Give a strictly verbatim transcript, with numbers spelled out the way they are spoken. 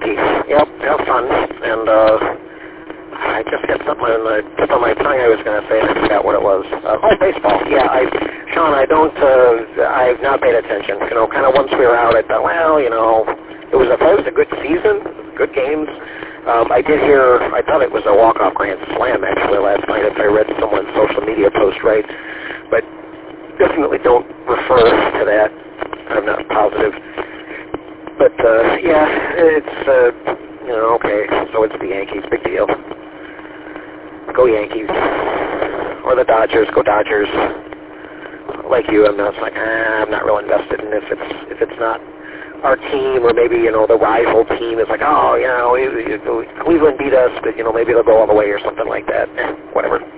Yankee. Yep, have fun. And uh, I just had something on the tip of my tongue I was going to say, and I forgot what it was. Uh, oh, baseball. Yeah, I, Sean, I don't, uh, I've not paid attention. You know, kind of once we were out, I thought, well, you know, it was a, it was a good season, good games. Um, I did hear, I thought it was a walk-off grand slam, actually, last night, if I read someone's social media post right. But definitely don't refer to that. I'm not positive. But, uh, yeah, it's, uh, you know, okay, so it's the Yankees, big deal. Go Yankees. Or the Dodgers, go Dodgers. Like you, I'm not like, ah, I'm not real invested in if it's, if it's not our team, or maybe, you know, the rival team is like, oh, you know, Cleveland beat us, but, you know, maybe they'll go all the way or something like that. Eh, whatever.